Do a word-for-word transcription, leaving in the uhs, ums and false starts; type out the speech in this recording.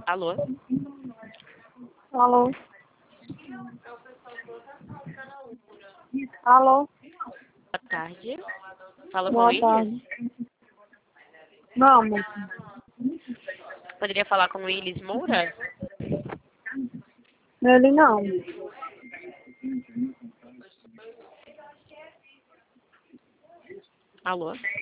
Alô? Alô? Alô? Boa tarde. Fala com o Boa Willis? tarde. Não, moça. Poderia falar com o Willis Moura? Ele não. Alô?